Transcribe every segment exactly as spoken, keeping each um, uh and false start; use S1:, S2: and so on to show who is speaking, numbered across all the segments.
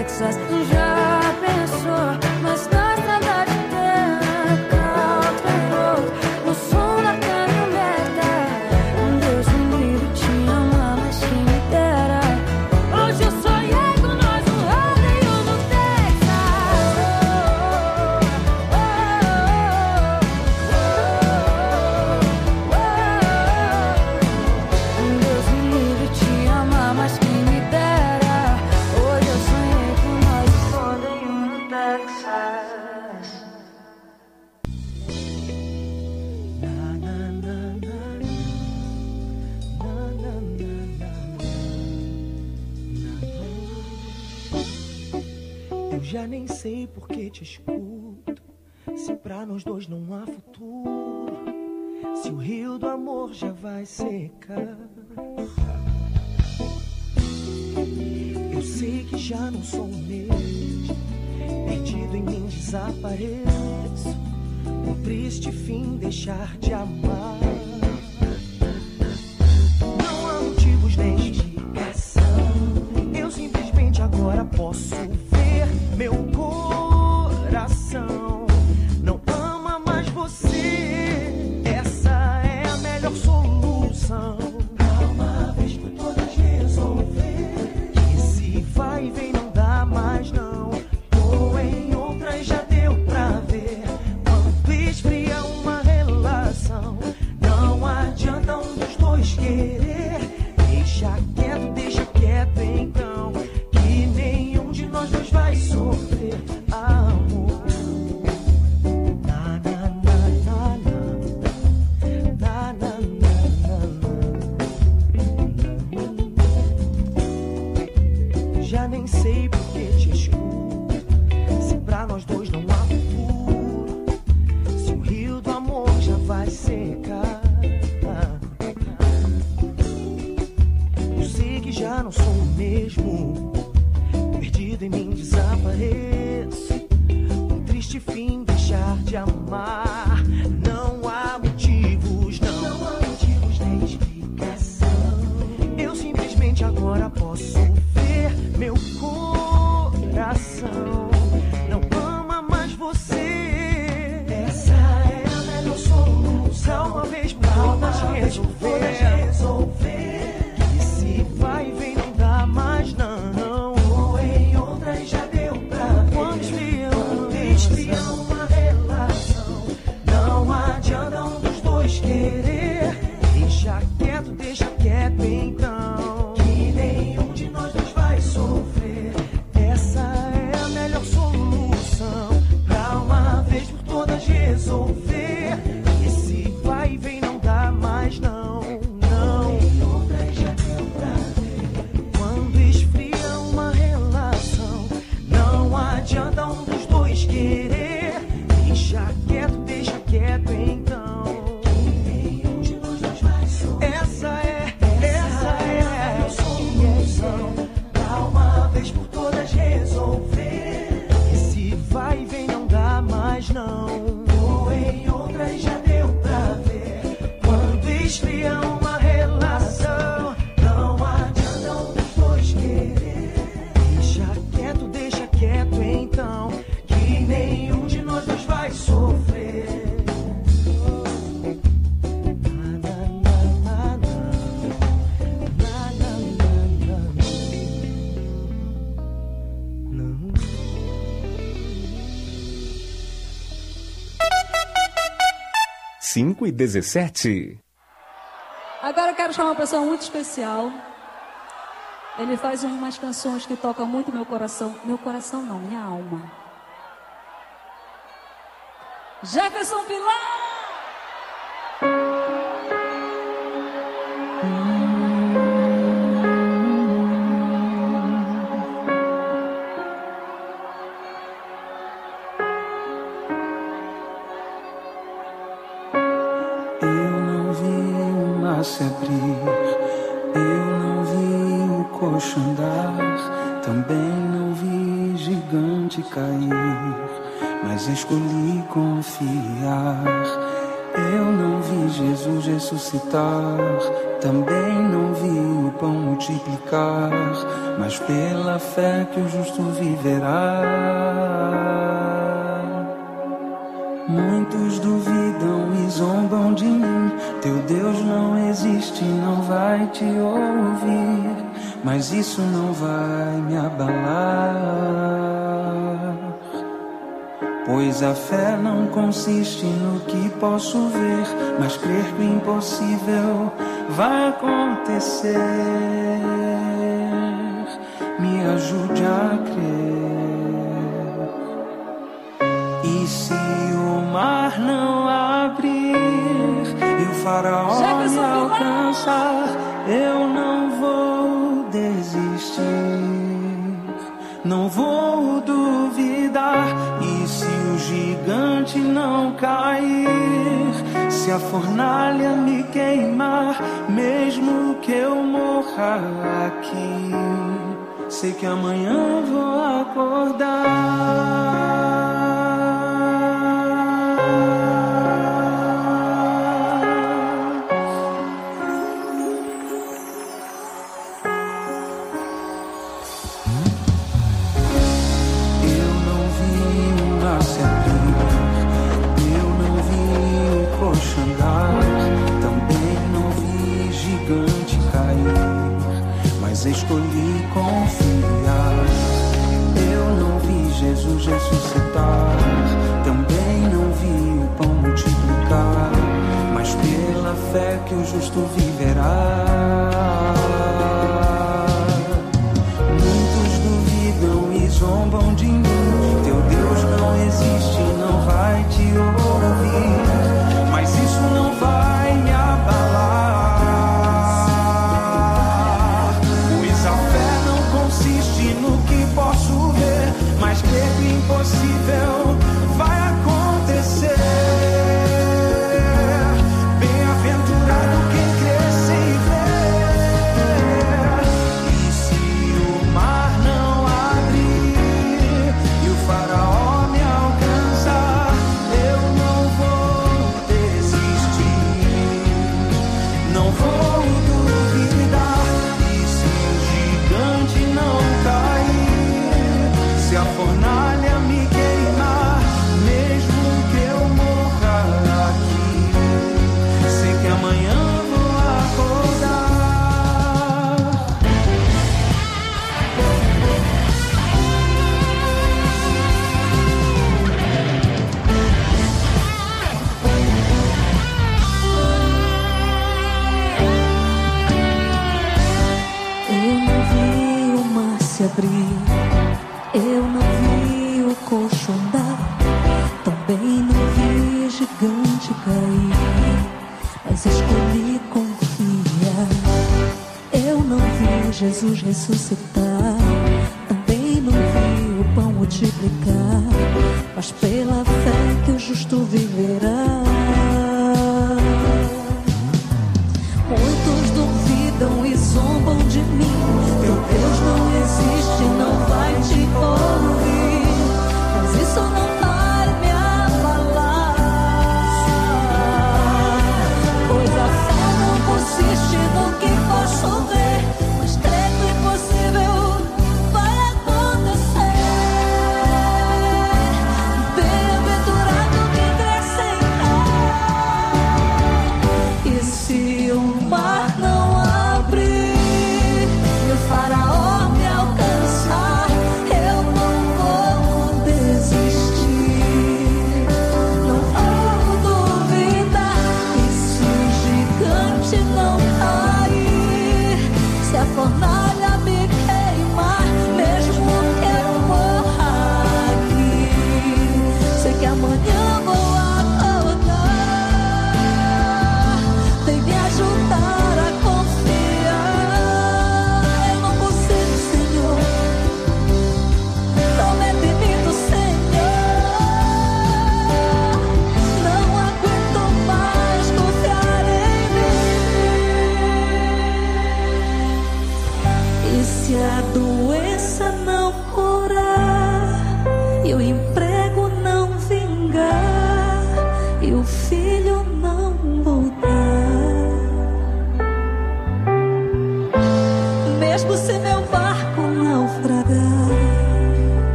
S1: Texas. Já pensou, mas na saudade dela, country road, no som da caminhoneta. Deus me livre, te ama, mas quem me dera. Hoje eu sonhei com nós no rodeio no Texas. Deus me livre, te ama, mas quem me dera. Hoje eu sonhei com nós no rodeio no Texas.
S2: Eu já nem sei por que te escuto, se pra nós dois não há futuro, se o rio do amor já vai secar. Eu sei que já não sou o mesmo, perdido em mim desapareço, um triste fim deixar de amar. Não há motivos nem explicação, eu simplesmente agora posso ver meu coração não ama mais você. Essa é a melhor solução. Pra uma vez por todas resolver que se vai e vem não dá mais não. Tô em outra e já deu pra ver quanto esfria uma relação. Não adianta um dos dois querer. Deixa quieto, deixa quieto então, que nenhum de nós dois vai sofrer amor. Na, na, na, na, na, na, na, na. Já nem sei por que te escuto, se pra nós dois não há futuro, se o rio do amor já vai secar. Eu sei que já não sou o mesmo, perdido em mim desapareço, um triste fim deixar de amar. Não há motivos, não, não há motivos nem explicação. Eu simplesmente agora posso ver meu coração não ama mais você. Essa é a melhor solução. Uma vez por todas resolver que se vai e vem não dá mais não. Tô em outra e já deu pra ver quando esfria uma relação. Não adianta um dos dois querer. Deixa quieto, deixa quieto então, que nenhum de nós dois vai sofrer. Essa é a melhor solução. Pra uma vez por todas resolver que se vai e vem não dá mais não. Não. Em outra e já deu pra ver quando esfria uma relação. Não adianta um dos dois querer. Deixa quieto, deixa quieto então, que nenhum de nós dois vai sofrer. Essa é, essa é a solução. Pra uma vez por todas resolver que se vai e vem não dá mais não. Tô em outra e já deu pra ver quando esfria uma relação. Não adianta um dos dois querer. Deixa quieto, deixa quieto então, que nenhum de nós dois vai sofrer. Na, na, na, na, na, na, na, na, na. Não.
S3: cinco e dezessete.
S4: Agora eu quero chamar uma pessoa muito especial. Ele faz umas canções que tocam muito meu coração. Meu coração não, minha alma. Jefferson Pilar!
S5: Eu não vi o mar se abrir, eu não vi o coxo andar, também não vi gigante cair, mas escolhi confiar. Eu não vi Jesus ressuscitar, também não vi o pão multiplicar, mas pela fé que o justo viverá. Muitos duvidam e zombam de mim. Teu Deus não existe, não vai te ouvir, mas isso não vai me abalar, pois a fé não consiste no que posso ver, mas crer que o impossível vai acontecer. Me ajude a crer. E se o mar não abrir e o faraó me alcançar, eu não vou desistir, não vou duvidar. E se o gigante não cair, se a fornalha me queimar, mesmo que eu morra aqui, sei que amanhã vou acordar. Escolhi confiar. Eu não vi Jesus ressuscitar, também não vi o pão multiplicar, mas pela fé que o justo viverá. Muitos duvidam e zombam de mim. Teu Deus não existe, não vai te ouvir, mas isso não vai me abalar. No que posso ver, mas crer que o impossível vai acontecer. Bem-aventurado quem crê sem ver. E se o mar não abrir e o faraó me alcançar, eu não vou desistir, não vou duvidar. E se o gigante não se a fornalha me queimar, mesmo que eu morra aqui, sei que amanhã vou acordar.
S4: Eu não vi o mar se abrir, eu não vi o coxo andar, também não vi gigante cair, mas escolhi confiar. Eu não vi Jesus ressuscitar, também não vi o pão multiplicar, mas pela fé que o justo viverá. Muitos duvidam e zombam de mim. Teu Deus não existe, não vai te ouvir, mas isso não vai me abalar, pois a fé não consiste no que posso ver, mas crer que o impossível vai acontecer. Bem-aventurado quem crê sem crer.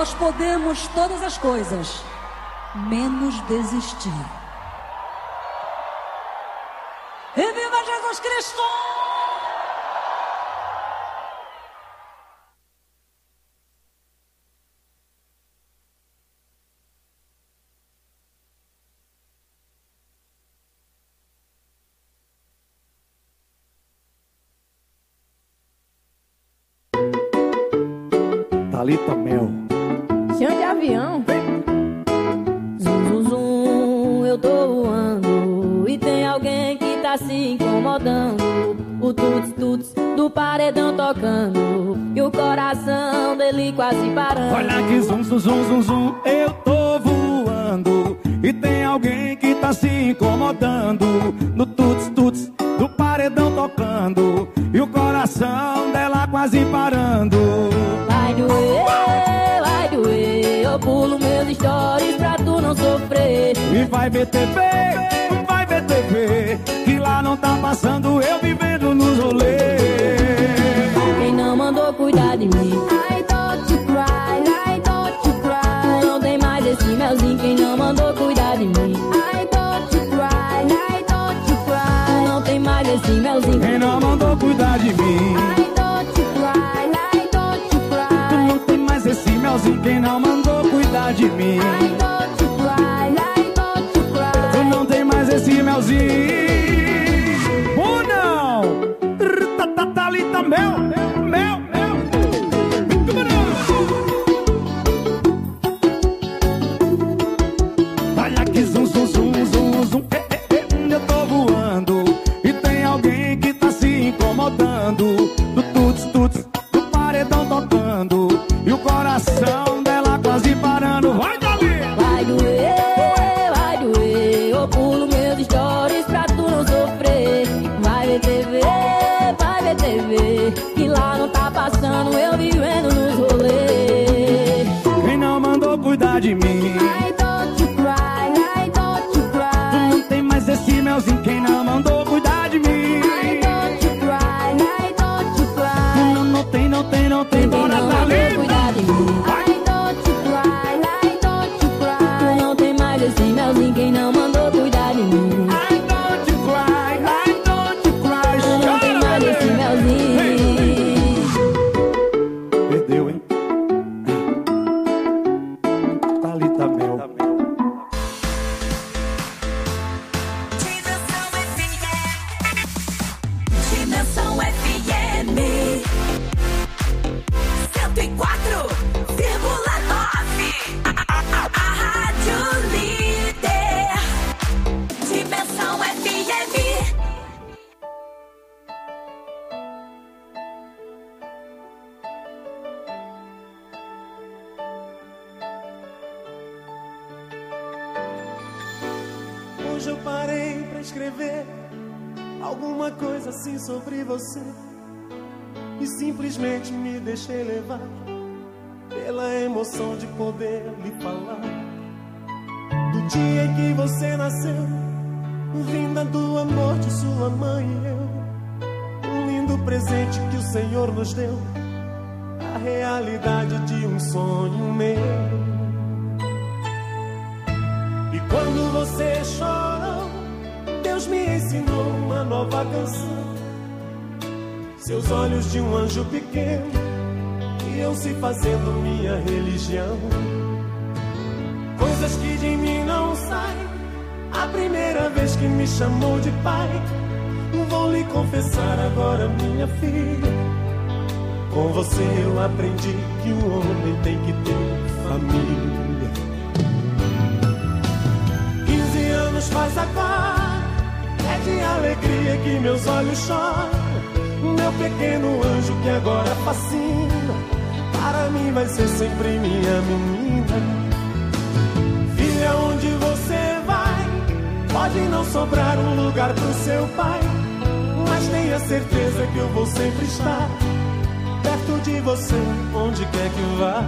S4: Nós podemos todas as coisas, menos desistir. E viva Jesus Cristo!
S6: Thalita Mel.
S7: Chão de avião. Zum, zum, zum, eu tô voando e tem alguém que tá se incomodando. O tuts, tuts do paredão tocando e o coração dele quase parando.
S6: Olha que zum, zum, zum, zum, zum, eu tô voando e tem alguém que tá se incomodando. No tuts, tuts do paredão tocando e o coração dela quase parando.
S7: Vai doer, vai doer, eu pulo meus stories pra tu não sofrer.
S6: E vai ver T V, vai ver T V, que lá não tá passando eu vivendo nos rolês.
S7: Quem não mandou cuidar de mim, I don't you cry, I don't you cry. Tu não tem mais esse melzinho, quem não mandou cuidar de mim, I don't you cry, I don't you cry. Tu não tem mais esse melzinho,
S6: quem não mandou cuidar de mim,
S7: I don't you cry, I don't you cry.
S6: Tu não tem mais esse melzinho, quem não mandou cuidar de mim,
S7: I don't you cry, I don't you cry.
S6: Tu não tem mais esse melzinho. Ou não? Thalita Mel, Mel, Mel. Olha que zum, zum, zum, zum, zum. Eh, eh, eh, eu tô voando e tem alguém que tá se incomodando. Do tuts, tuts, do paredão tocando e o coração dela quase parando. Vai, Dali!
S7: Vai doer, vai doer, eu pulo meus stories pra tu não sofrer. Vai ver T V, vai ver T V, que lá não tá passando eu vivendo nos rolês.
S6: Quem não mandou cuidar de mim,
S7: I don't you cry, I don't you cry.
S6: Tu não tem mais esse melzinho, quem não mandou cuidar de mim,
S7: I don't you cry, I don't you cry.
S6: Tu não, não tem, não tem, não tem,
S7: Quem
S6: bora
S7: não
S6: Thalita.
S7: mandou cuidar de mim, I don't you cry, I don't you cry. Tu não tem mais esse melzinho, quem não mandou cuidar de mim,
S6: I don't you cry, I don't you cry.
S7: tu não tem mais esse melzinho.
S6: Perdeu, hein? Thalita Mel.
S1: Dimensão F M cento e quatro vírgula nove. A, a, a Rádio Líder. Dimensão F M.
S2: Hoje eu parei pra escrever alguma coisa assim sobre você e simplesmente me deixei levar pela emoção de poder lhe falar do dia em que você nasceu, vinda do amor de sua mãe e eu, um lindo presente que o Senhor nos deu, a realidade de um sonho meu. E quando você chorou, Deus me ensinou uma nova canção. Seus olhos de um anjo pequeno iam se fazendo minha religião. Coisas que de mim não saem. A primeira vez que me chamou de pai, vou lhe confessar agora, minha filha, com você eu aprendi que um homem tem que ter família. Faz agora, é de alegria que meus olhos choram. Meu pequeno anjo que agora fascina, para mim vai ser sempre minha menina. Filha, onde você vai, pode não sobrar um lugar pro seu pai, mas tenha certeza que eu vou sempre estar perto de você, onde quer que vá.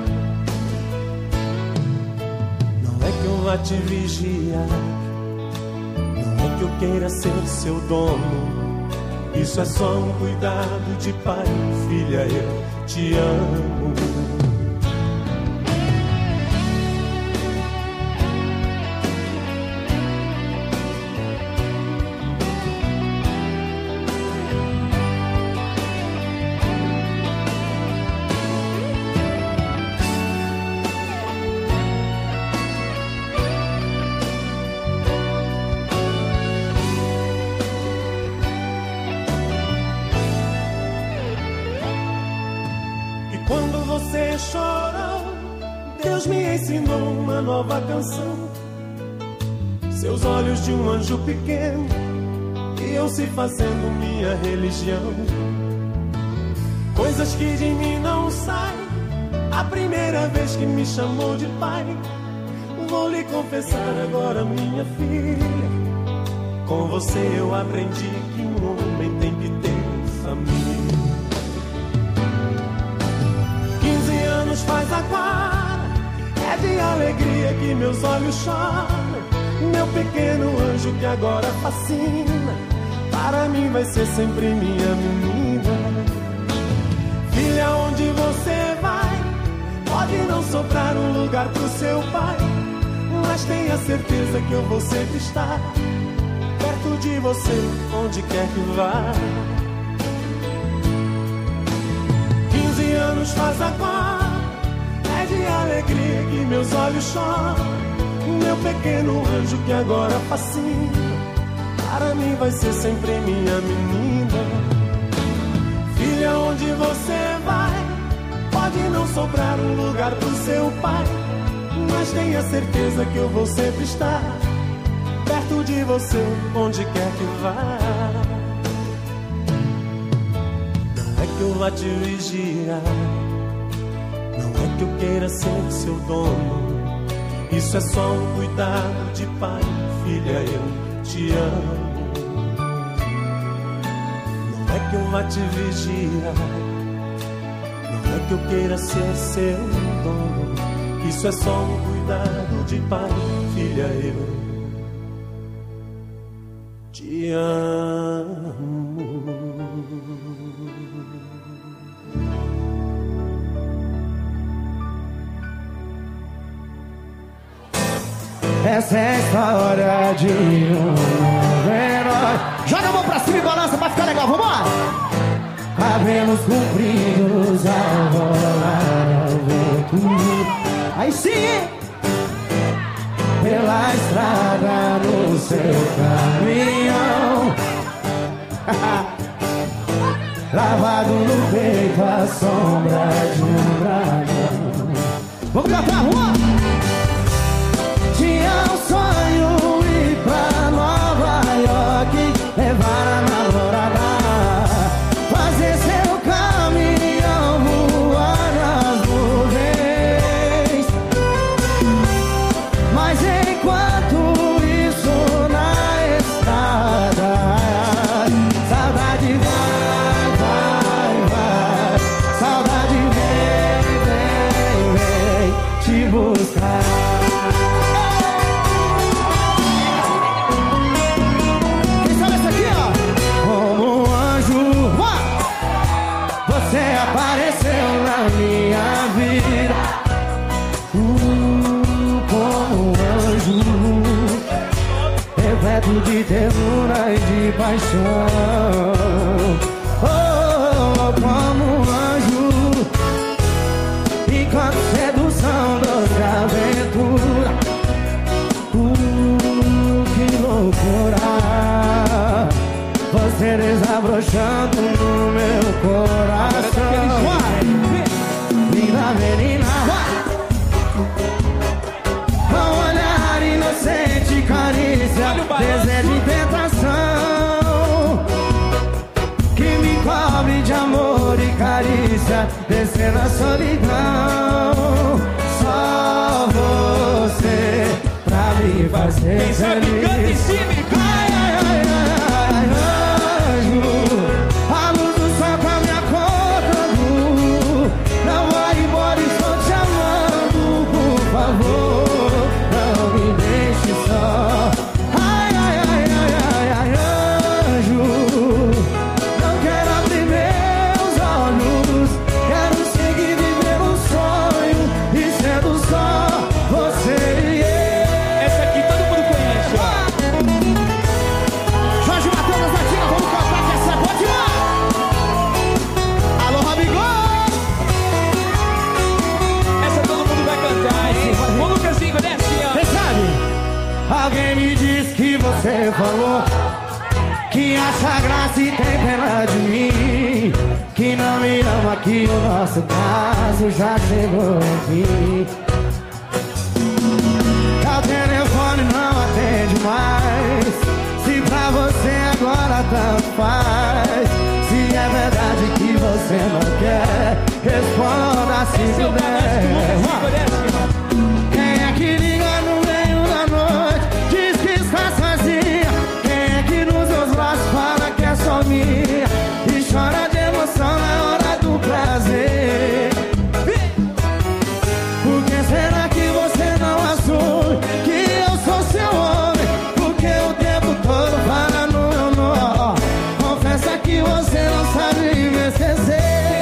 S2: Não é que eu vá te vigiar, não é que eu queira ser seu dono, isso é só um cuidado de pai. Filha, eu te amo. chorou, Deus me ensinou uma nova canção. Seus olhos de um anjo pequeno iam se fazendo minha religião. Coisas que de mim não saem. A primeira vez que me chamou de pai, vou lhe confessar agora, minha filha, com você eu aprendi que um homem tem que ter família. Quinze anos faz agora, é de alegria que meus olhos choram. Meu pequeno anjo que agora fascina, para mim vai ser sempre minha menina. Filha, onde você vai, pode não sobrar um lugar pro seu pai, mas tenha certeza que eu vou sempre estar perto de você, onde quer que vá. Quinze anos faz agora, é de alegria que meus olhos choram. Meu pequeno anjo que agora fascina, para mim vai ser sempre minha menina. Filha, onde você vai, pode não sobrar um lugar pro seu pai, mas tenha certeza que eu vou sempre estar perto de você, onde quer que vá. Não é que eu vá te vigiar, não é que eu queira ser seu dono. Isso é só um cuidado de pai, filha, eu te amo. Não é que eu vá te vigiar, não é que eu queira ser seu dono. Isso é só um cuidado de pai, filha, eu te amo.
S6: Essa é a história de um herói. Joga a mão pra cima e balança pra ficar legal, vambora! Cabelos compridos ao rolar ao vento. Aí sim! Pela estrada no seu caminhão. Lavado no peito a sombra de um dragão. Vamos cantar, vamos! Tinha um sonho ir pra Nova York, levar a namorada, fazer seu caminhão voar nas nuvens. Mas enquanto isso na estrada, saudade vai, vai, vai, saudade vem, vem, vem te buscar. Apareceu na minha vida, uh, como um anjo, repleto de ternura e de paixão. Oh, como um anjo, enquanto sedução, doce aventura. Uh, que loucura, você desabrochando no meu coração. Linda menina, com olhar inocente, carícia, desejo e tentação, que me cobre de amor e carícia, descer na solidão. Só você pra me fazer
S8: quem sabe canta em cima e canta.
S6: A luz do sol pra me acordando. Não vai embora, estou te amando. Por favor, não me deixe só. Ai, ai, ai, ai, ai, ai, anjo, não quero abrir meus olhos. Quero seguir vivendo um sonho e sendo só você e eu.
S8: Essa aqui todo mundo conhece, ó.
S2: nosso caso já chegou aqui. O telefone não atende mais. Se pra você agora tanto faz. Se é verdade que você não quer, responda se puder. Quem é que liga no meio da noite, diz que está sozinha? Quem é que nos seus braços fala que é só minha e chora de emoção na hora do prazer? Por que será que você não assume que eu sou seu homem? Porque o tempo todo fala no meu nome. Confessa que você não sabe me esquecer.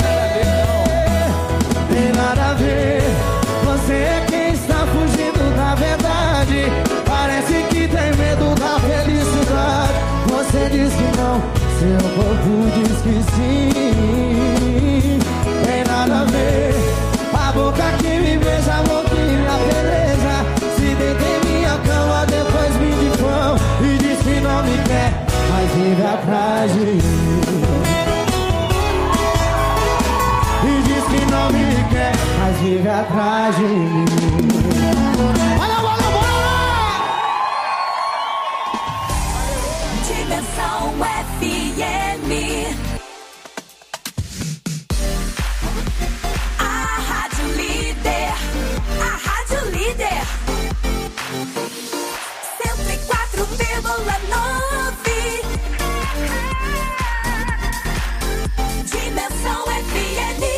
S2: Tem nada a ver. Você é quem está fugindo da verdade. Parece que tem medo da felicidade. Você diz que não, seu corpo diz que sim. Tem nada a ver. A boca que me beija, a boca que me apeleza. Se deita em minha cama, depois me difama e diz que não me quer, mas vive atrás de mim. E diz que não me quer, mas vive atrás de mim. Olha, olha, olha!
S1: Dimensão F M. A Rádio Líder. A Rádio Líder. cento e quatro vírgula nove. Dimensão F M.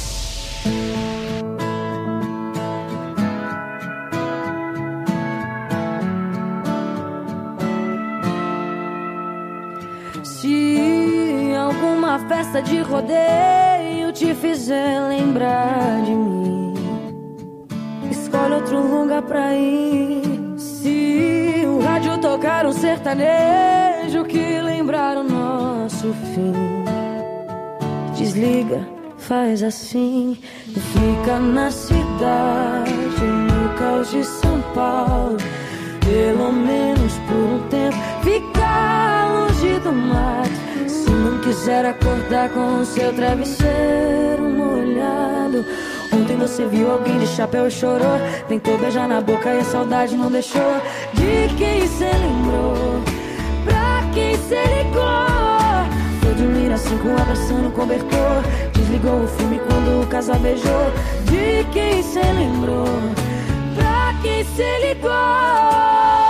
S1: Se alguma festa de rodeio te fizer lembrar de mim, escolhe outro lugar pra ir. Se o rádio tocar um sertanejo que lembrar o nosso fim, desliga, faz assim. Fica na cidade, no caos de São Paulo, pelo menos por um tempo. Fica longe do mar. Se não quiser acordar com o seu travesseiro molhado. Ontem você viu alguém de chapéu e chorou. Tentou beijar na boca e a saudade não deixou. De quem cê lembrou? Pra quem cê ligou? Foi dormir assim com abraçando o cobertor. Desligou o filme quando o casal beijou. De quem cê lembrou? Pra quem cê ligou?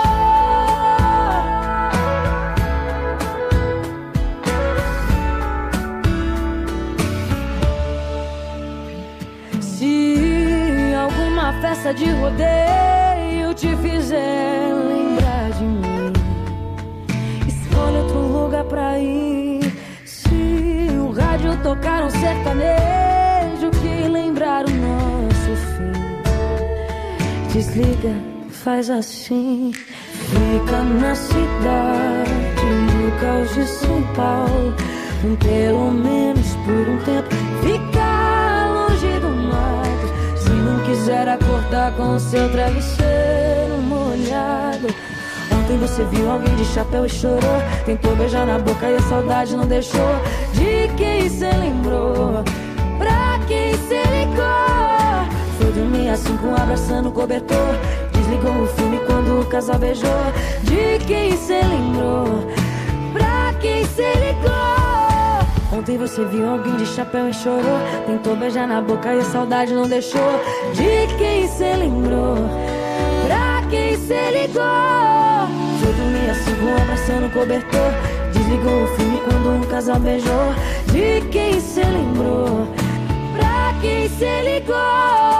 S1: Festa de rodeio te fizer lembrar de mim, escolhe outro lugar pra ir. Se o rádio tocar um sertanejo que lembrar o nosso fim, desliga, faz assim. Fica na cidade, no caos de São Paulo, pelo menos por um tempo. Fica longe do mar. Se não quiser acordar com o seu travesseiro molhado. Ontem você viu alguém de chapéu e chorou. Tentou beijar na boca e a saudade não deixou. De quem cê lembrou? Pra quem cê ligou? Foi dormir assim com abraçando o cobertor. Desligou o filme quando o casal beijou. De quem cê lembrou? Pra quem cê ligou? Ontem você viu alguém de chapéu e chorou. Tentou beijar na boca e a saudade não deixou. De quem cê lembrou? Pra quem cê ligou? Foi dormir assim com abraçando o cobertor. Desligou o filme quando um casal beijou. De quem cê lembrou? Pra quem cê ligou?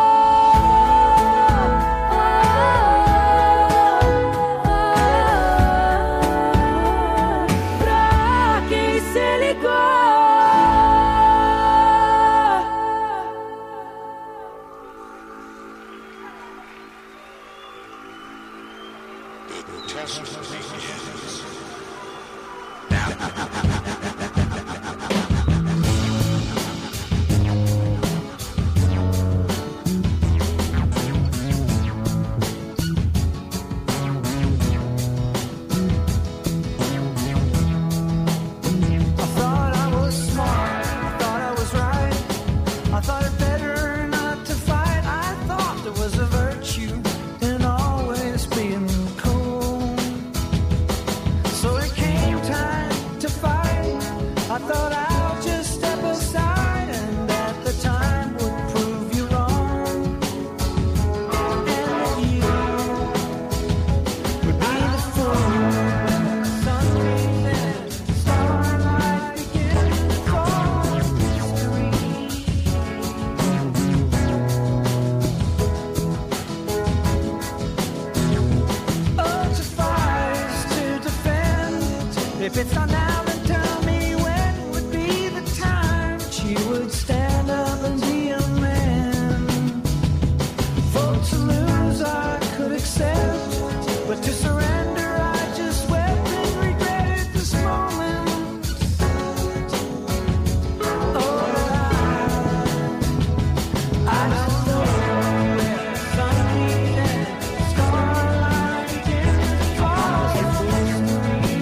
S2: I thought I'll just step aside and at the time would prove you wrong, and that you would be the fool. Sunbeam and starlight begin to fall mystery. Oh, to fight, to defend. If it's not now, then tell me when would be the time she would stand up and be a man. For to lose I could accept, but to surrender I just wept and regretted this moment. Oh, I, I don't know where sunbeam and starlight begin to fall mystery.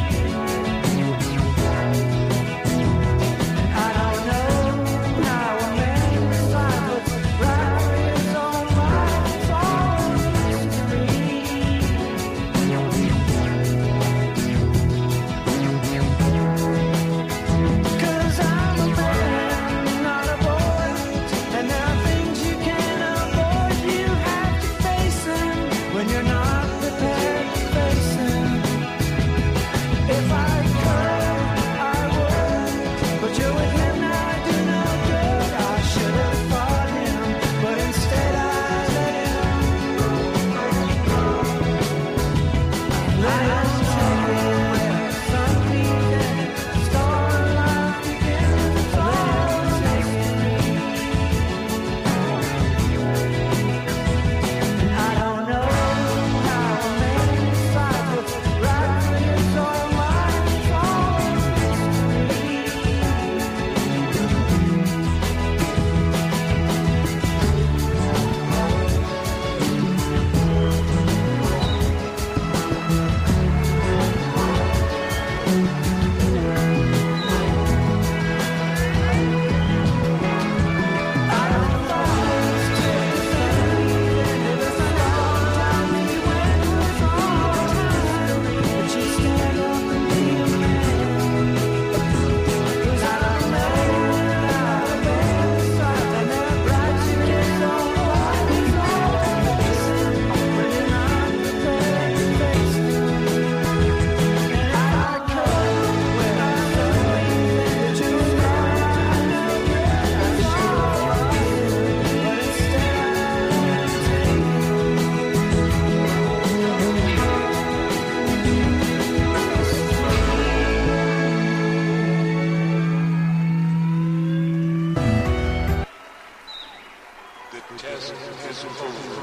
S2: I don't know how a man decides what's right in his own mind. It's all a mystery. 'Cause I'm a man, not a boy, and there are things you can't avoid. You have to face them when you're not prepared to face them. If I could, I would, but you're with him now, I do no good. I should have fought him, but instead I let him. Let him tell me where sunbeam and starlight begin to fall mystery. I don't know how a man decides what's right in his own mind. It's all a mystery. I don't fight to defend, and if I don't tell me when it's all time, would you stand up and be a man? 'Cause I don't know how a man decides, and there are bright years on what is all facing when you're not prepared to face them. And I could, when I could, choose not to know that I should, but instead
S9: The test is over.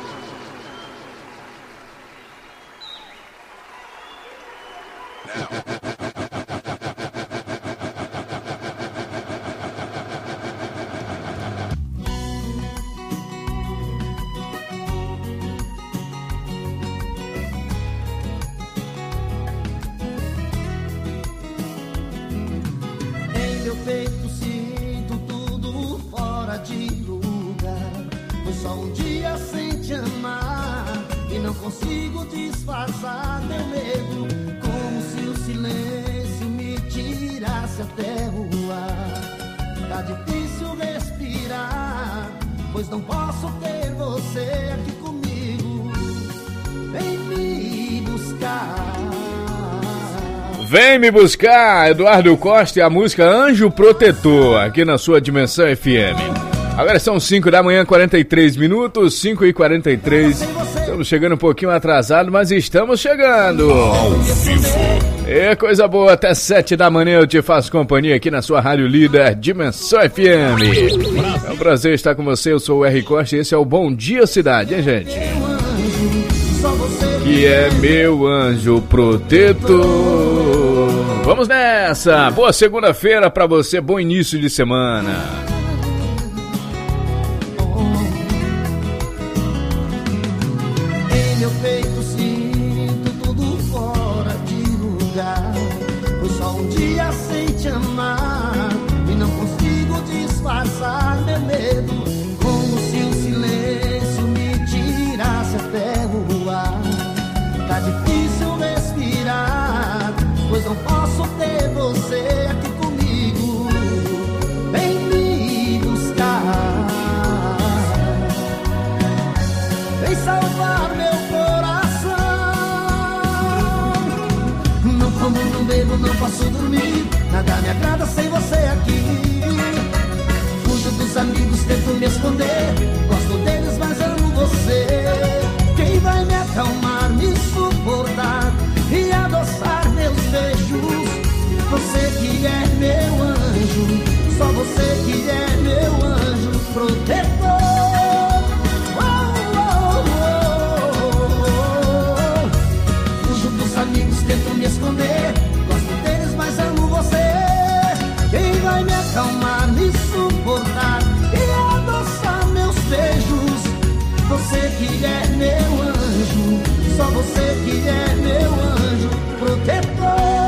S2: em meu peito sinto tudo fora de lugar. Foi só um dia sem te amar e não consigo disfarçar meu medo, como se o silêncio me tirasse até o ar. Tá difícil respirar, pois não posso ter você aqui comigo. Vem me buscar.
S10: Vem me buscar, Eduardo Costa e a música Anjo Protetor, aqui na sua Dimensão F M. Agora são cinco da manhã, quarenta e três minutos, cinco e quarenta e três. Estamos chegando um pouquinho atrasado, mas estamos chegando. Ao vivo. É coisa boa, até sete da manhã eu te faço companhia aqui na sua rádio líder Dimensão F M. É um prazer estar com você, eu sou o R. Costa e esse é o Bom Dia Cidade, hein, gente? Que é meu anjo protetor. Vamos nessa! Boa segunda-feira pra você, bom início de semana.
S2: Em meu peito sinto tudo fora de lugar. Foi só um dia sem te amar e não consigo disfarçar meu medo, como se o silêncio me tirasse até o ar. Tá difícil respirar, pois não posso ter você aqui comigo. sono, não posso dormir. Nada me agrada sem você aqui. Fujo dos amigos, tento me esconder. Gosto deles, mas amo você. Quem vai me acalmar, me suportar e adoçar meus beijos? Você que é meu anjo, só você que é meu anjo protetor. Oh, oh, oh, oh. Fujo dos amigos, tento me esconder. Gosto deles, mas amo você. Quem vai me acalmar, me suportar e adoçar meus beijos? Você que é meu anjo, só você que é meu anjo protetor.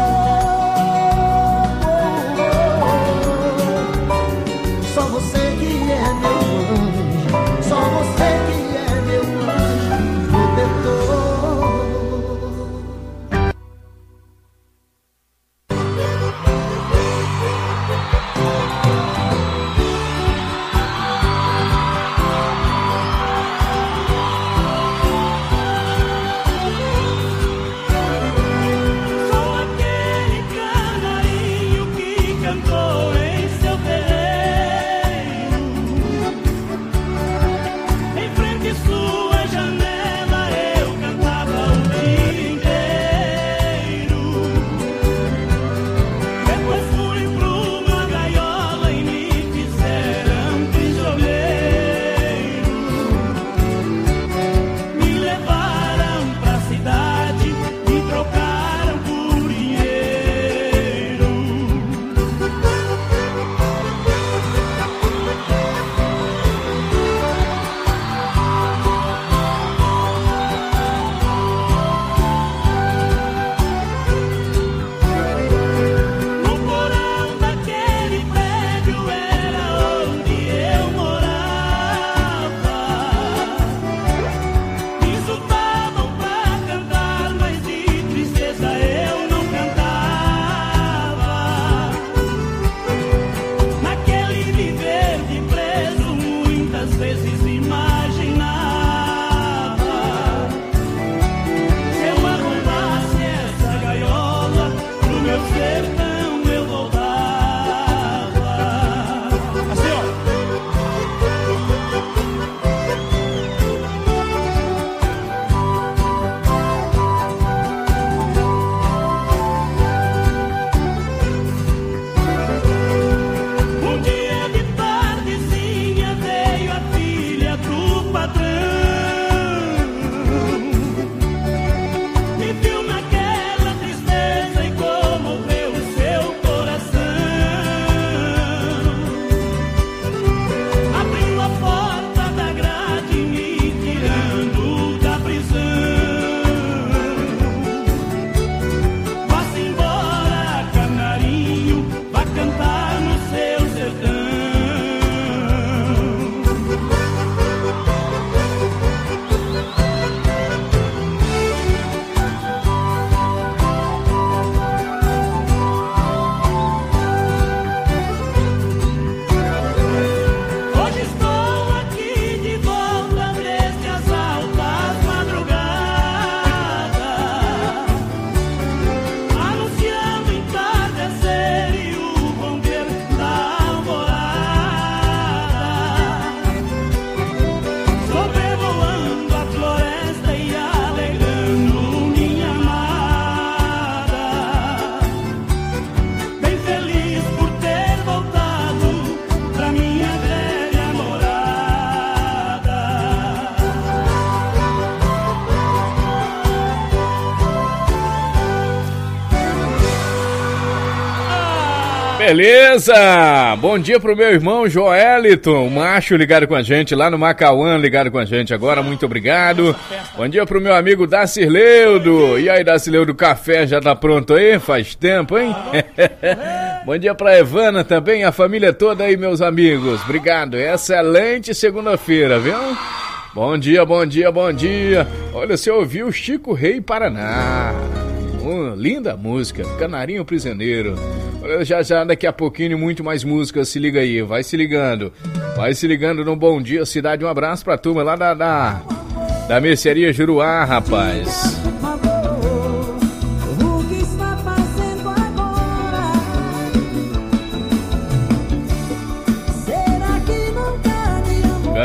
S2: Só você que é meu anjo, só você que é meu anjo protetor.
S10: Beleza! Bom dia pro meu irmão Joelito, macho ligado com a gente lá no Macauã, ligado com a gente agora, muito obrigado. Bom dia pro meu amigo Dacileudo. E aí, Dacileudo, o café já tá pronto aí? Faz tempo, hein? Bom dia pra Evana também, a família toda aí, meus amigos. Obrigado, excelente segunda-feira, viu? Bom dia, bom dia, bom dia. Olha, você ouviu Chico Rei Paraná. Oh, linda música, Canarinho Prisioneiro. Olha, já já daqui a pouquinho muito mais música, se liga aí, vai se ligando. Vai se ligando no Bom Dia Cidade, um abraço pra turma lá da, da, da Mercearia Juruá, rapaz.
S1: O que está fazendo agora?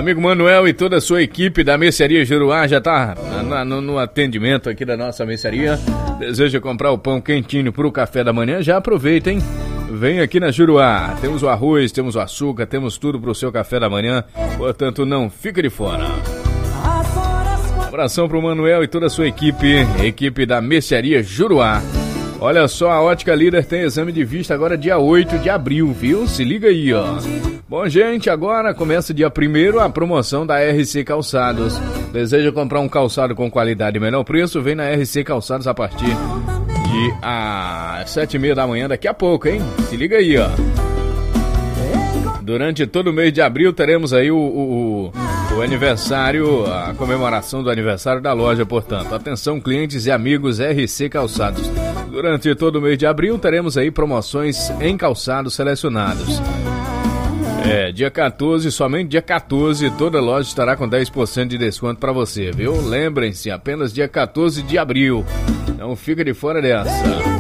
S10: Amigo Manuel e toda a sua equipe da Mercearia Juruá já tá na, no, no atendimento aqui da nossa mercearia. Deseja comprar o pão quentinho pro café da manhã? Já aproveita, hein? Vem aqui na Juruá. Temos o arroz, temos o açúcar, temos tudo pro seu café da manhã. Portanto, não fica de fora. Um abração pro Manuel e toda a sua equipe, equipe da Mercearia Juruá. Olha só, a Ótica Líder tem exame de vista agora dia oito de abril, viu? Se liga aí, ó. Bom, gente, agora começa dia primeiro a promoção da R C Calçados. Deseja comprar um calçado com qualidade e menor preço? Vem na R C Calçados a partir de às sete e meia da manhã daqui a pouco, hein? Se liga aí, ó. Durante todo o mês de abril teremos aí o, o, o aniversário, a comemoração do aniversário da loja, portanto. Atenção, clientes e amigos R C Calçados. Durante todo o mês de abril teremos aí promoções em calçados selecionados. É, dia quatorze, somente dia quatorze, toda loja estará com dez por cento de desconto para você, viu? Lembrem-se, apenas dia quatorze de abril. Não fica de fora dessa.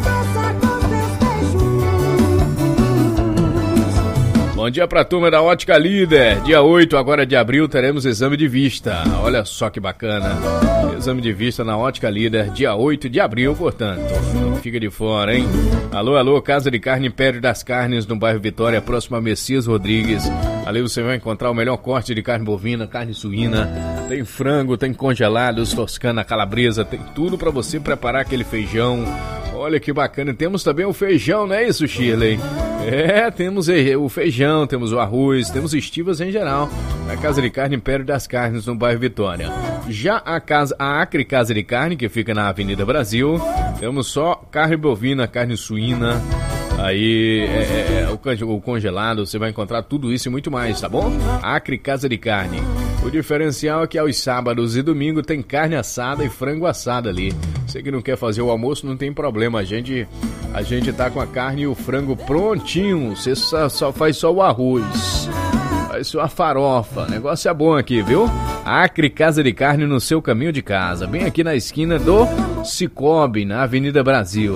S10: Bom dia pra turma da Ótica Líder. Dia oito agora de abril teremos exame de vista. Olha só que bacana. Exame de vista na Ótica Líder, dia oito de abril, portanto. Não fica de fora, hein? Alô, alô, Casa de Carne Império das Carnes, no bairro Vitória, próximo a Messias Rodrigues. Ali você vai encontrar o melhor corte de carne bovina, carne suína. Tem frango, tem congelados, toscana, calabresa, tem tudo pra você preparar aquele feijão. Olha que bacana, temos também o feijão, não é isso, Shirley? É, temos o feijão, temos o arroz, temos estivas em geral. A Casa de Carne Império das Carnes, no bairro Vitória. Já a, casa, a Acre Casa de Carne, que fica na Avenida Brasil, temos só carne bovina, carne suína. Aí, é, é, o, o congelado, você vai encontrar tudo isso e muito mais, tá bom? Acre Casa de Carne. O diferencial é que aos sábados e domingo tem carne assada e frango assado ali. Você que não quer fazer o almoço, não tem problema. A gente, a gente tá com a carne e o frango prontinho. Você só, só faz só o arroz. Faz só a farofa. O negócio é bom aqui, viu? Acre Casa de Carne no seu caminho de casa. Bem aqui na esquina do Cicobi, na Avenida Brasil.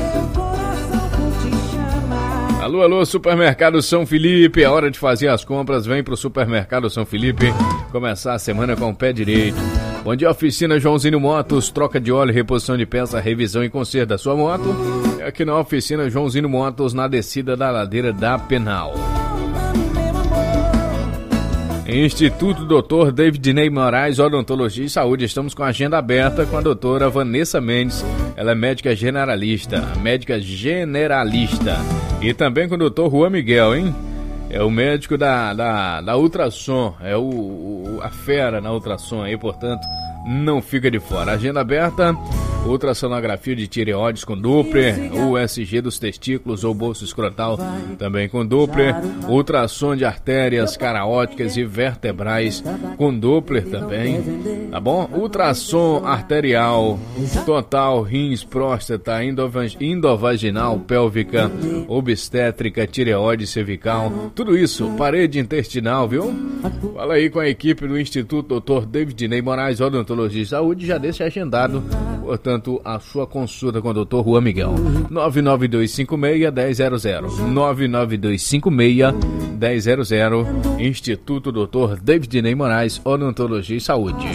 S10: Alô, alô, Supermercado São Felipe, é hora de fazer as compras, vem pro Supermercado São Felipe, começar a semana com o pé direito. Bom dia, oficina Joãozinho Motos, troca de óleo, reposição de peça, revisão e conserto da sua moto. É aqui na oficina Joãozinho Motos, na descida da ladeira da Penal. Instituto doutor David Ney Moraes, Odontologia e Saúde. Estamos com a agenda aberta com a doutora Vanessa Mendes. Ela é médica generalista, médica generalista. E também com o doutor Juan Miguel, hein? É o médico da, da, da ultrassom, é o, o, a fera na ultrassom aí, portanto, não fica de fora. Agenda aberta, ultrassonografia de tireoides com Doppler, U S G dos testículos ou bolso escrotal também com Doppler, ultrassom de artérias caraóticas e vertebrais com Doppler também, tá bom? Ultrassom arterial, total, rins, próstata, endovaginal, pélvica, obstétrica, tireoide, cervical, tudo isso, parede intestinal, viu? Fala aí com a equipe do Instituto doutor David Ney Moraes, Odontologia e Saúde, já deixa agendado, portanto, a sua consulta com o doutor Juan Miguel. nove nove dois cinco seis, um zero zero zero. nove nove dois cinco seis, um zero zero zero. Instituto doutor David Ney Moraes, Odontologia e Saúde.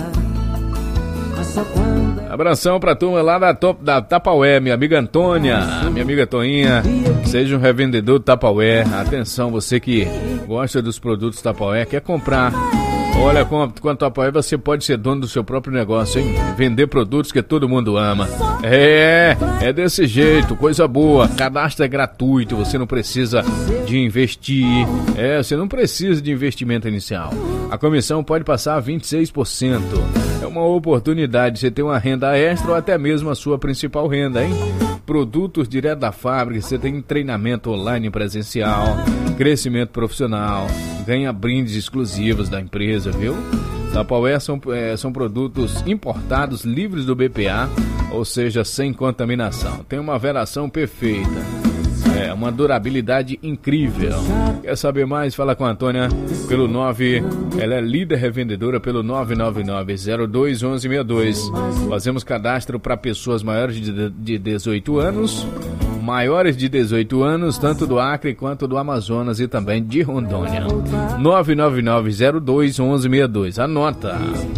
S10: Abração pra turma lá da, top, da Tupperware, minha amiga Antônia, minha amiga Toinha. Seja um revendedor do Tupperware. Atenção, você que gosta dos produtos Tupperware, quer comprar. Olha, com a, com a Tupperware você pode ser dono do seu próprio negócio, hein? Vender produtos que todo mundo ama. É, é desse jeito, coisa boa. Cadastro é gratuito, você não precisa de investir. É, você não precisa de investimento inicial. A comissão pode passar a vinte e seis por cento. É uma oportunidade de você ter uma renda extra ou até mesmo a sua principal renda, hein? Produtos direto da fábrica, você tem treinamento online presencial, crescimento profissional, ganha brindes exclusivos da empresa, viu? Tupperware são, é, são produtos importados livres do B P A, ou seja, sem contaminação. Tem uma veração perfeita, é uma durabilidade incrível. Quer saber mais? Fala com a Antônia pelo nove, ela é líder revendedora pelo nove nove nove, zero dois, um um seis dois. Fazemos cadastro para pessoas maiores de, de dezoito anos, maiores de dezoito anos, tanto do Acre quanto do Amazonas e também de Rondônia. nove nove nove zero dois um um seis dois. Anota.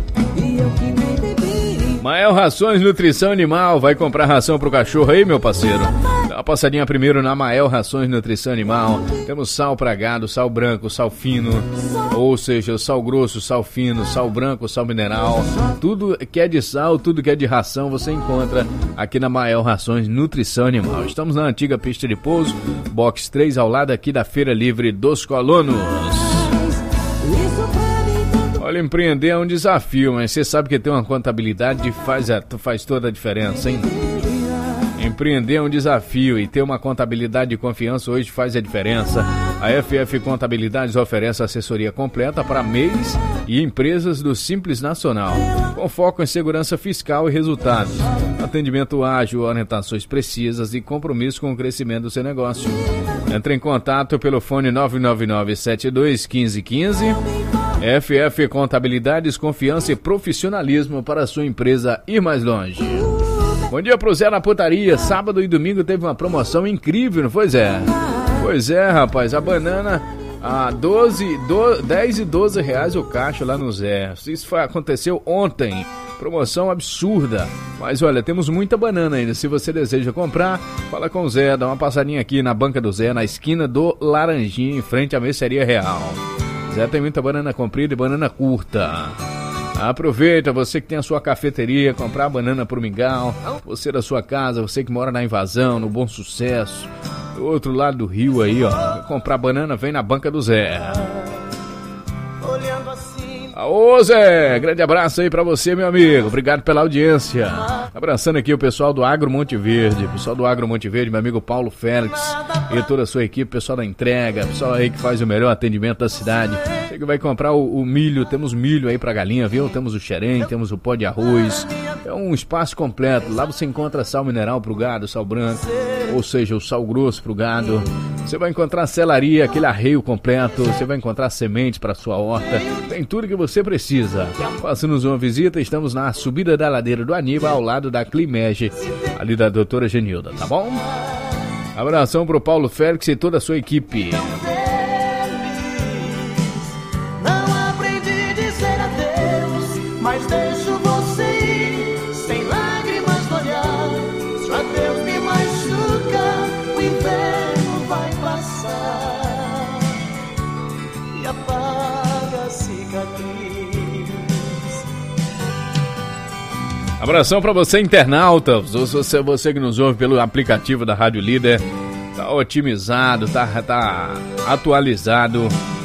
S10: Mael Rações Nutrição Animal. Vai comprar ração pro cachorro aí, meu parceiro? Dá uma passadinha primeiro na Mael Rações Nutrição Animal. Temos sal pra gado, sal branco, sal fino, ou seja, sal grosso, sal fino, sal branco, sal mineral. Tudo que é de sal, tudo que é de ração você encontra aqui na Mael Rações Nutrição Animal. Estamos na antiga pista de pouso, box três, ao lado aqui da Feira Livre dos Colonos. Olha, empreender é um desafio, mas você sabe que ter uma contabilidade faz, faz toda a diferença, hein? Empreender é um desafio e ter uma contabilidade de confiança hoje faz a diferença. A F F Contabilidades oferece assessoria completa para M E Is e empresas do Simples Nacional, com foco em segurança fiscal e resultados, atendimento ágil, orientações precisas e compromisso com o crescimento do seu negócio. Entre em contato pelo fone nove nove nove sete dois um cinco um cinco. F F Contabilidades, confiança e profissionalismo para a sua empresa ir mais longe. Bom dia pro Zé na Putaria. Sábado e domingo teve uma promoção incrível, não foi, Zé? Pois é, rapaz, a banana a doze, dez e doze reais o caixa lá no Zé. Isso foi, aconteceu ontem. Promoção absurda. Mas olha, temos muita banana ainda. Se você deseja comprar, fala com o Zé. Dá uma passadinha aqui na banca do Zé, na esquina do Laranjinha, em frente à Mercearia Real. Zé tem muita banana comprida e banana curta. Aproveita, você que tem a sua cafeteria, comprar banana pro mingau. Você da sua casa, você que mora na Invasão, no Bom Sucesso, do outro lado do rio aí, ó. Comprar banana, vem na banca do Zé. Ô Zé, grande abraço aí pra você, meu amigo. Obrigado pela audiência. Abraçando aqui o pessoal do Agro Monte Verde. Pessoal do Agro Monte Verde, meu amigo Paulo Félix e toda a sua equipe, pessoal da entrega, pessoal aí que faz o melhor atendimento da cidade. Você que vai comprar o, o milho, temos milho aí pra galinha, viu? Temos o xerém, temos o pó de arroz. É um espaço completo. Lá você encontra sal mineral pro gado, sal branco, ou seja, o sal grosso pro gado. Você vai encontrar selaria, aquele arreio completo. Você vai encontrar sementes para sua horta. Tem tudo que você precisa. Faça-nos uma visita. Estamos na subida da ladeira do Aníbal, ao lado da Climege, ali da doutora Genilda, tá bom? Abração pro Paulo Félix e toda a sua equipe.
S2: Não aprendi a dizer adeus, mas deixo você ir, sem lágrimas no olhar. Se o adeus me machuca, o inverno vai passar e apaga a cicatriz.
S10: Abração pra você, internauta. Você, você que nos ouve pelo aplicativo da Rádio Líder. Tá otimizado, tá, tá atualizado.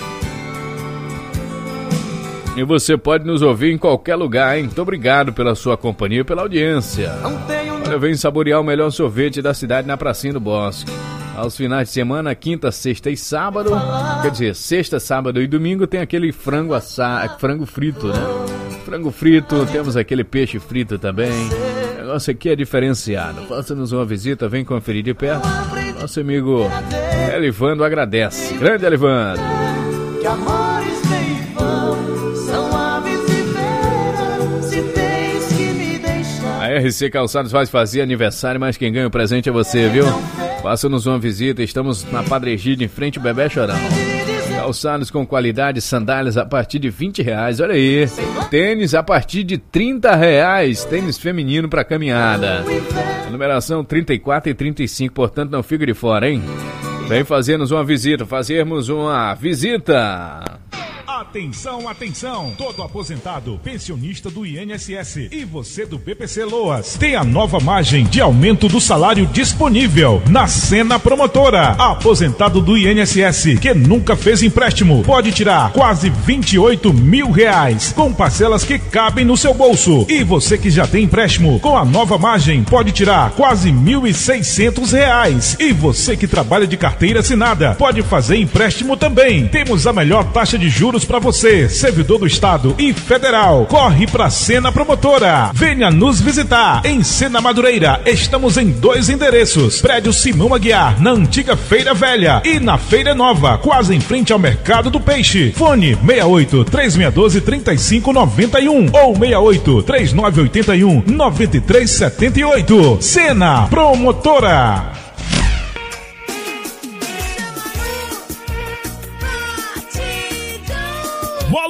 S10: E você pode nos ouvir em qualquer lugar, hein? Muito obrigado pela sua companhia e pela audiência. Olha, vem saborear o melhor sorvete da cidade na Pracinha do Bosque. Aos finais de semana, quinta, sexta e sábado, quer dizer, sexta, sábado e domingo tem aquele frango assado, frango frito, né? Frango frito, temos aquele peixe frito também. O negócio aqui é diferenciado. Faça-nos uma visita, vem conferir de perto. Nosso amigo Elivando agradece. Grande Elivando.
S2: Que amores vem vão, são aves de feira, se tens que me deixar.
S10: A R C Calçados vai fazer aniversário, mas quem ganha o presente é você, viu? Faça-nos uma visita, estamos na Padre Egídio, em frente ao Bebé Chorão. Calçados com qualidade, sandálias a partir de vinte reais, olha aí. Tênis a partir de trinta reais, tênis feminino para caminhada. A numeração trinta e quatro e trinta e cinco, portanto não fica de fora, hein? Vem fazer-nos uma visita, fazermos uma visita.
S11: Atenção, atenção! Todo aposentado, pensionista do I N S S e você do B P C Loas tem a nova margem de aumento do salário disponível na Sena Promotora. Aposentado do I N S S que nunca fez empréstimo pode tirar quase vinte e oito mil reais com parcelas que cabem no seu bolso. E você que já tem empréstimo com a nova margem pode tirar quase mil e seiscentos reais. E você que trabalha de carteira assinada pode fazer empréstimo também. Temos a melhor taxa de juros para você, servidor do Estado e Federal. Corre pra Sena Promotora. Venha nos visitar em Sena Madureira. Estamos em dois endereços: prédio Simão Aguiar, na antiga Feira Velha, e na Feira Nova, quase em frente ao Mercado do Peixe. Fone seis oito, três seis um dois, três cinco nove um ou seis oito, três nove oito um, nove três sete oito. Sena Promotora.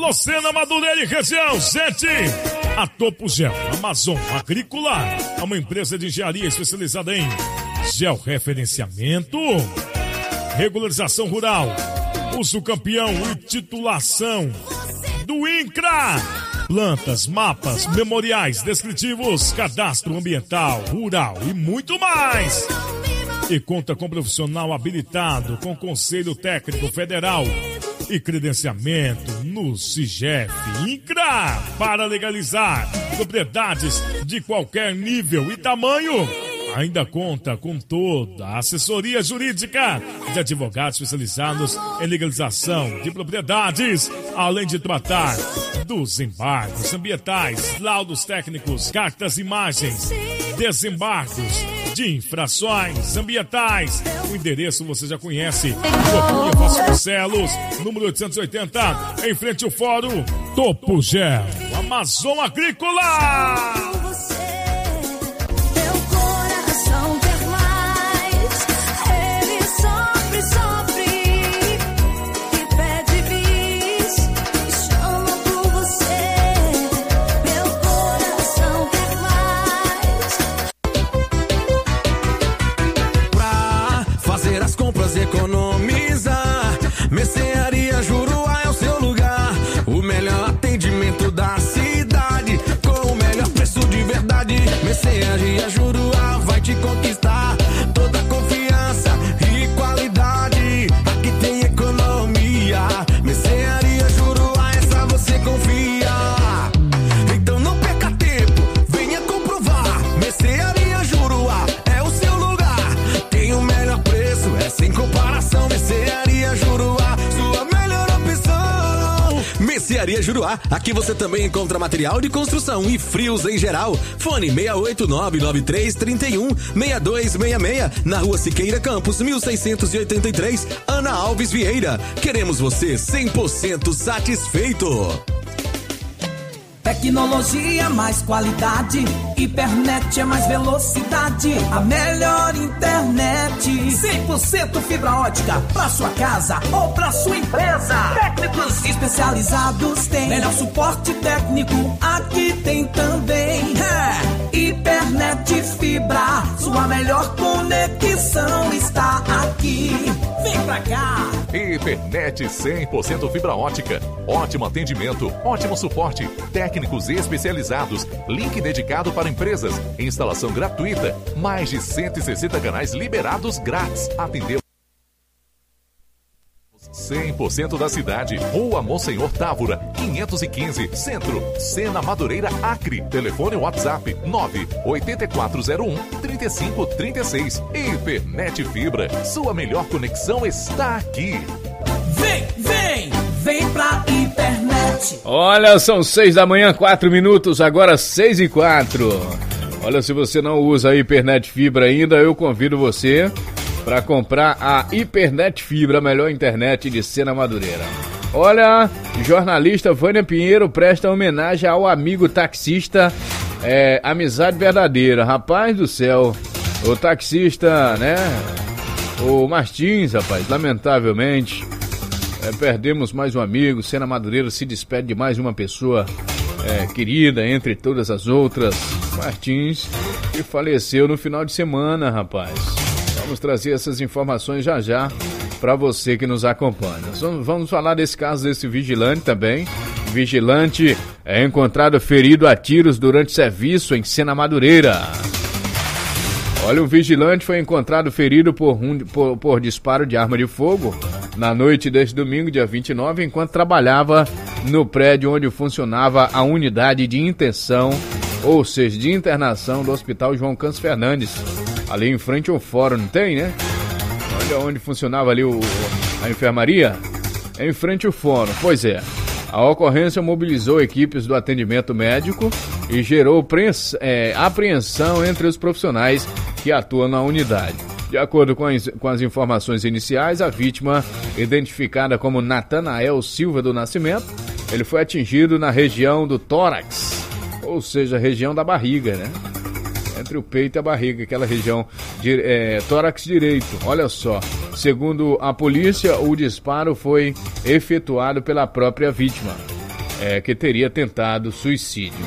S11: Alô, Sena, Madureira e região, gente! A Topo Gel Amazon Agrícola é uma empresa de engenharia especializada em georreferenciamento, regularização rural, uso campeão e titulação do INCRA. Plantas, mapas, memoriais descritivos, cadastro ambiental, rural e muito mais. E conta com profissional habilitado com Conselho Técnico Federal e credenciamento no SIGEF INCRA para legalizar propriedades de qualquer nível e tamanho. Ainda conta com toda a assessoria jurídica de advogados especializados em legalização de propriedades, além de tratar dos embargos ambientais, laudos técnicos, cartas, imagens, desembargos de infrações ambientais. O endereço você já conhece, Rua Vasconcelos, número oitocentos e oitenta, em frente ao Fórum Topo Gel Amazon Agrícola.
S12: Economizar, Mercearia Juruá é o seu lugar. O melhor atendimento da cidade, com o melhor preço de verdade. Mercearia Juruá vai te conquistar. Toda confiança e qualidade, aqui tem economia. Mercearia Juruá, essa você confia. Então não perca tempo, venha comprovar. Mercearia Juruá é o seu lugar. Tem o melhor preço, é sem comparação. Mercearia Juruá, sua melhor opção. Mercearia Juruá, aqui você também encontra material de construção e frios em geral. Fone seis oito nove nove três três um seis dois seis seis, na Rua Siqueira Campos, mil seiscentos e oitenta e três, Ana Alves Vieira. Queremos você cem por cento satisfeito.
S13: Tecnologia, mais qualidade. Hipernet é mais velocidade. A melhor internet. cem por cento fibra ótica. Pra sua casa ou pra sua empresa. Técnicos especializados tem. Melhor suporte técnico aqui tem também. É. Hipernet fibra. Sua melhor conexão está aqui. Vem pra cá.
S14: Hipernet cem por cento fibra ótica. Ótimo atendimento, ótimo suporte. Técnicos especializados. Link dedicado para empresas. Instalação gratuita. Mais de cento e sessenta canais liberados grátis. Atendeu cem por cento da cidade. Rua Monsenhor Távora, quinhentos e quinze, Centro, Sena, Madureira, Acre. Telefone WhatsApp nove oito quatro zero um três cinco três seis. Hipernet Fibra, sua melhor conexão está aqui.
S13: Vem, vem, vem pra Hipernet.
S10: Olha, são seis da manhã, quatro minutos, agora seis e quatro. Olha, se você não usa a Hipernet Fibra ainda, eu convido você para comprar a Hipernet Fibra, a melhor internet de Sena Madureira. Olha, jornalista Vânia Pinheiro presta homenagem ao amigo taxista, é, amizade verdadeira. Rapaz do céu, o taxista, né, o Martins, rapaz, lamentavelmente, é, perdemos mais um amigo. Sena Madureira se despede de mais uma pessoa é, querida, entre todas as outras. Martins, que faleceu no final de semana, rapaz. Vamos trazer essas informações já já para você que nos acompanha. Vamos falar desse caso desse vigilante também. Vigilante é encontrado ferido a tiros durante serviço em Sena Madureira. Olha, o vigilante foi encontrado ferido por, um, por, por disparo de arma de fogo na noite deste domingo, dia vinte e nove, enquanto trabalhava no prédio onde funcionava a unidade de intenção, ou seja, de internação do Hospital João Câncer Fernandes. Ali em frente ao fórum, não tem, né? Olha onde funcionava ali o, a enfermaria. Em frente ao fórum. Pois é. A ocorrência mobilizou equipes do atendimento médico e gerou prens, é, apreensão entre os profissionais que atuam na unidade. De acordo com as, com as informações iniciais, a vítima, identificada como Natanael Silva do Nascimento, ele foi atingido na região do tórax, ou seja, região da barriga, né? Entre o peito e a barriga, aquela região de é, tórax direito. Olha só, segundo a polícia, o disparo foi efetuado pela própria vítima. é, que teria tentado suicídio.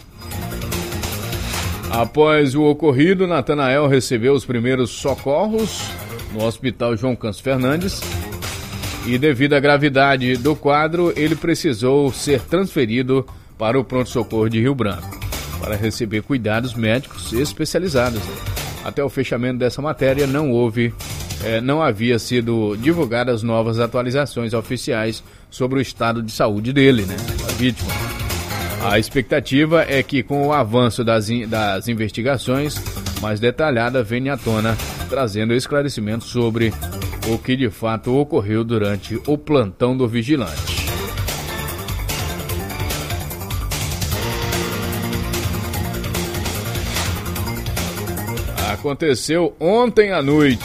S10: Após o ocorrido, Natanael recebeu os primeiros socorros no Hospital João Câncio Fernandes e, devido à gravidade do quadro, ele precisou ser transferido para o pronto-socorro de Rio Branco para receber cuidados médicos especializados. Até o fechamento dessa matéria não houve, eh, não havia sido divulgadas novas atualizações oficiais sobre o estado de saúde dele, né, a vítima. A expectativa é que, com o avanço das, in, das investigações mais detalhadas, venha à tona, trazendo esclarecimentos sobre o que de fato ocorreu durante o plantão do vigilante. Aconteceu ontem à noite.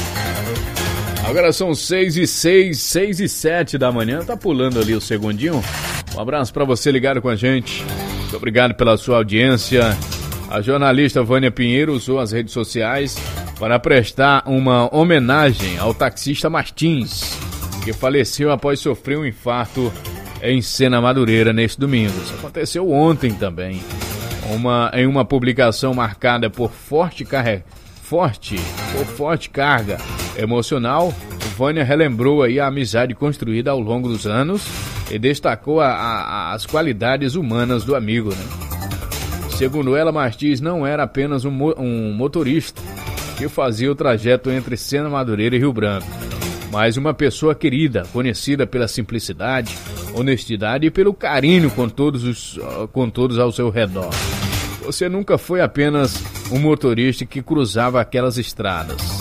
S10: Agora são seis e seis, seis e sete da manhã. Tá pulando ali o segundinho. Um abraço para você ligado com a gente. Muito obrigado pela sua audiência. A jornalista Vânia Pinheiro usou as redes sociais para prestar uma homenagem ao taxista Martins, que faleceu após sofrer um infarto em Sena Madureira neste domingo. Isso aconteceu ontem também. Uma, em uma publicação marcada por forte, carre... forte, por forte carga emocional, Vânia relembrou aí a amizade construída ao longo dos anos e destacou a, a, as qualidades humanas do amigo, né? Segundo ela, Martins não era apenas um, mo... um motorista que fazia o trajeto entre Sena Madureira e Rio Branco, mas uma pessoa querida, conhecida pela simplicidade, honestidade e pelo carinho com todos, os, com todos ao seu redor. Você nunca foi apenas um motorista que cruzava aquelas estradas.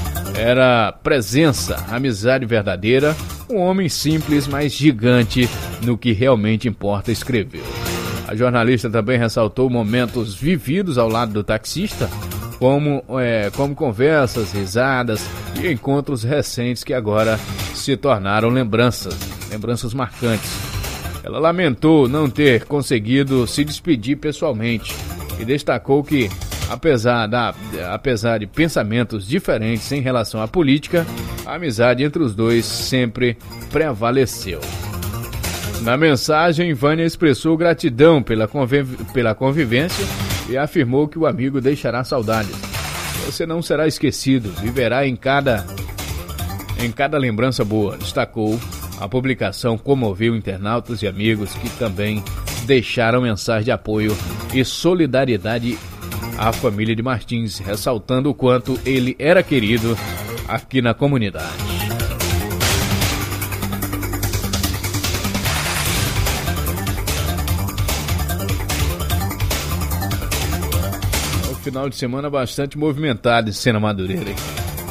S10: Era presença, amizade verdadeira, um homem simples, mas gigante no que realmente importa, escreveu. A jornalista também ressaltou momentos vividos ao lado do taxista, como, é, como conversas, risadas e encontros recentes que agora se tornaram lembranças, lembranças marcantes. Ela lamentou não ter conseguido se despedir pessoalmente e destacou que, apesar, da, apesar de pensamentos diferentes em relação à política, a amizade entre os dois sempre prevaleceu. Na mensagem, Vânia expressou gratidão pela, conviv... pela convivência e afirmou que o amigo deixará saudades. Você não será esquecido, viverá em cada, em cada lembrança boa, destacou. A publicação comoveu internautas e amigos que também deixaram mensagem de apoio e solidariedade à família de Martins, ressaltando o quanto ele era querido aqui na comunidade. Final de semana bastante movimentado em Sena Madureira, hein?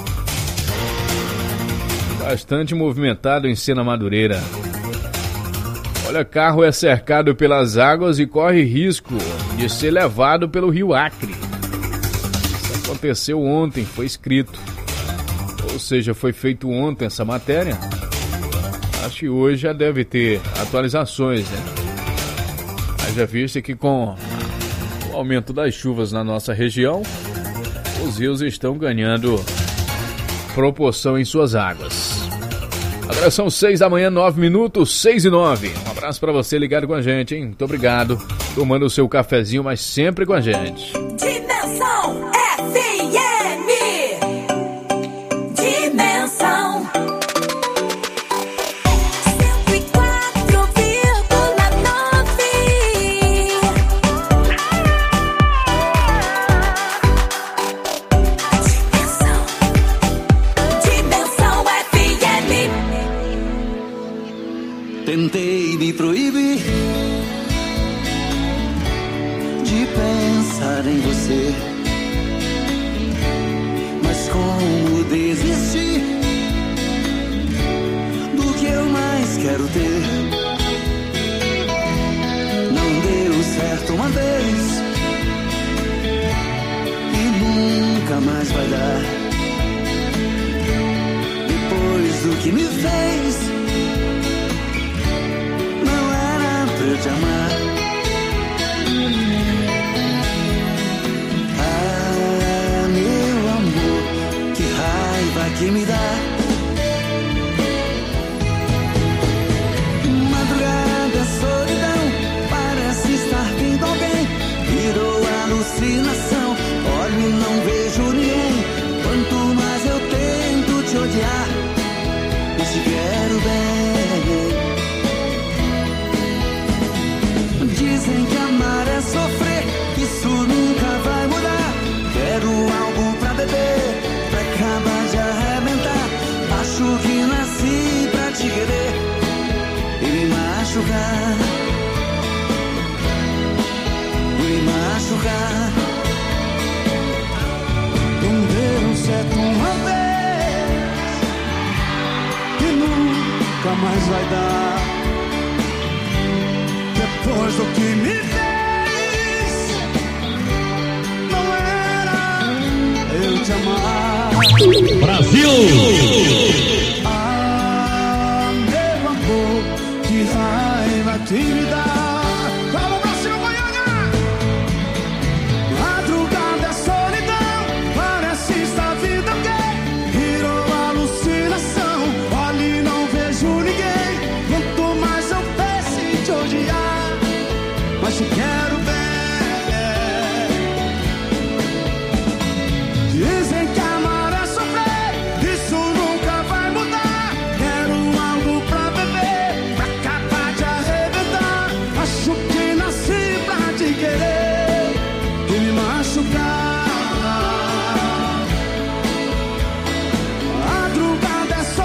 S10: Bastante movimentado em Sena Madureira. Olha, carro é cercado pelas águas e corre risco de ser levado pelo rio Acre. Isso aconteceu ontem, foi escrito. Ou seja, foi feito ontem essa matéria. Acho que hoje já deve ter atualizações, né? Haja vista que com o aumento das chuvas na nossa região, os rios estão ganhando proporção em suas águas. Agora são seis da manhã, nove minutos, seis e nove. Um abraço para você ligado com a gente, hein? Muito obrigado. Tomando o seu cafezinho, mas sempre com a gente.
S13: Dimensão F M. Dimensão cento e quatro vírgula nove. Dimensão F M.
S5: Tentei me proibir de pensar em você, mas como desistir do que eu mais quero ter? Não deu certo uma vez e nunca mais vai dar. Depois do que me fez, não era pra eu te amar. Ah, meu amor, que raiva que me dá. Madrugada, solidão.
S6: nunca mais vai dar. Depois do que me fez, não era eu te amar.
S15: Brasil!